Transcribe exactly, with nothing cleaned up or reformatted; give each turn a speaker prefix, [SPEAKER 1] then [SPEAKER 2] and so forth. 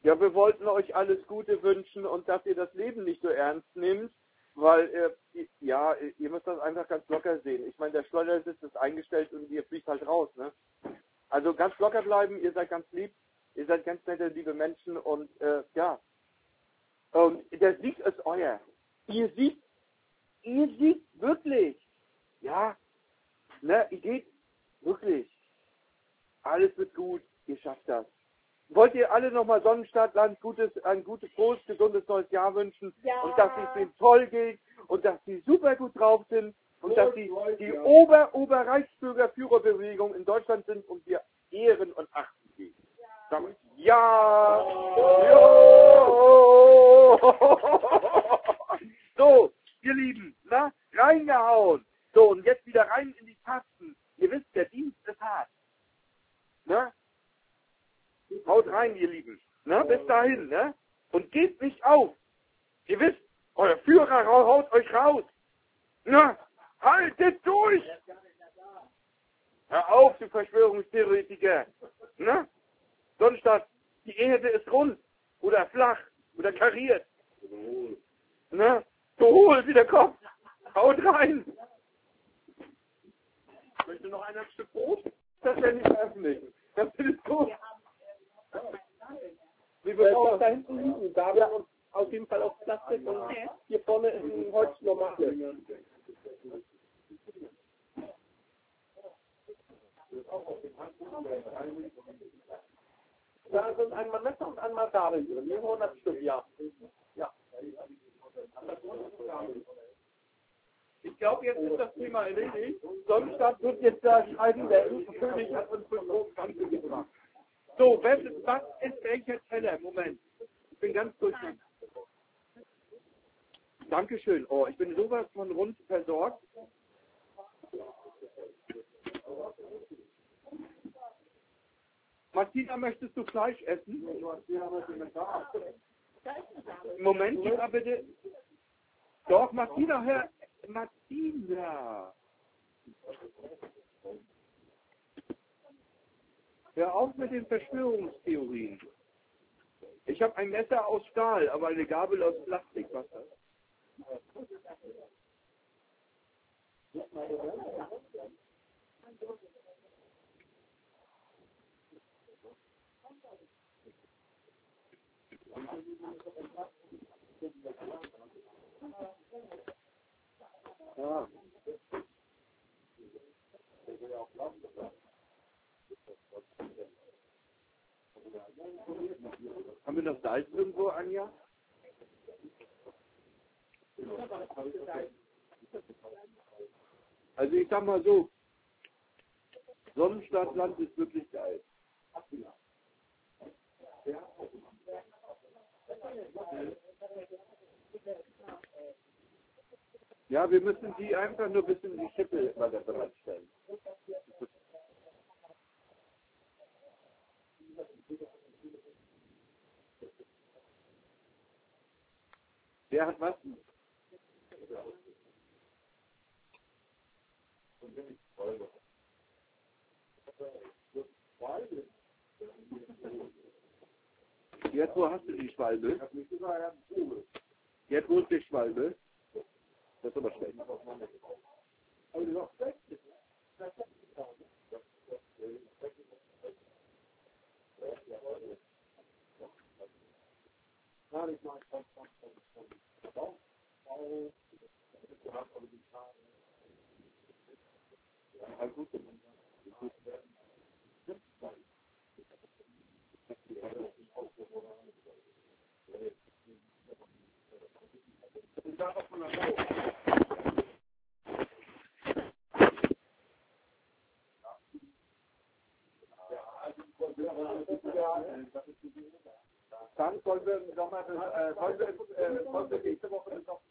[SPEAKER 1] Ja, wir wollten euch alles Gute wünschen und dass ihr das Leben nicht so ernst nehmt, weil, äh, ja, ihr müsst das einfach ganz locker sehen. Ich meine, der Schleudersitz ist eingestellt und ihr fliegt halt raus, ne? Also ganz locker bleiben, ihr seid ganz lieb, ihr seid ganz nette, liebe Menschen und, äh, ja. Und der Sieg ist euer. Ihr siegt, ihr siegt wirklich. Ja, ne, ihr geht wirklich. Alles wird gut, ihr schafft das. Wollt ihr alle nochmal Sonnenstadtland gutes, ein gutes, frohes, gesundes neues Jahr wünschen?
[SPEAKER 2] Ja.
[SPEAKER 1] Und dass es ihnen toll geht und dass sie super gut drauf sind und
[SPEAKER 3] Gut,
[SPEAKER 1] dass sie
[SPEAKER 3] gut,
[SPEAKER 1] die
[SPEAKER 3] ja.
[SPEAKER 1] Ober, Oberreichsbürger Führerbewegung in Deutschland sind und wir ehren und achten sie. Sag mal, ja! Ja. So, ihr Lieben, na, reingehauen. So, und jetzt wieder rein in die Tasten. Ihr wisst, der Dienst ist hart. Ne? Haut rein, ihr Lieben. Ne? Bis dahin, ne? Und gebt nicht auf. Ihr wisst, euer Führer haut euch raus. Ne? Haltet durch! Hör auf, du Verschwörungstheoretiker. Ne? Sonnenstadt, die Erde ist rund. Oder flach. Oder kariert. Ne? So hohl wie der Kopf. Haut rein. Möchte noch einer ein Stück Brot? Das werde ich veröffentlichen. Das ist gut. Wie wir auch da hinten liegen, da haben wir uns auf jeden Fall auf Plastik und hier vorne ist ein Holz normales. Da sind einmal Messer und einmal Gabel drin, hier hundert Stück, ja. Ja. Ich glaube, jetzt ist das Thema erledigt. Sonnenstadt wird jetzt da schreiben, der König hat uns für große Ganze gebracht. So, was ist, was ist welcher Teller? Moment. Ich bin ganz durcheinander. Dankeschön. Oh, ich bin sowas von rund versorgt. Martina, möchtest du Fleisch essen? Moment, gib mal bitte. Doch, Martina, hör. Martina. Hör auf mit den Verschwörungstheorien. Ich habe ein Messer aus Stahl, aber eine Gabel aus Plastik. Was das? Ja. Haben wir noch Salz irgendwo, Anja? Also ich sag mal so, Sonnenstadtland ist wirklich geil. Ja, wir müssen die einfach nur ein bisschen die Schippe weiter bereitstellen. Wer hat was? Jetzt, wo hast du die Schwalbe? Jetzt, wo ist die Schwalbe? Das ist aber schlecht. Dann wollen wir nochmal, äh, wollen wir, äh, wollen wir nächste Woche noch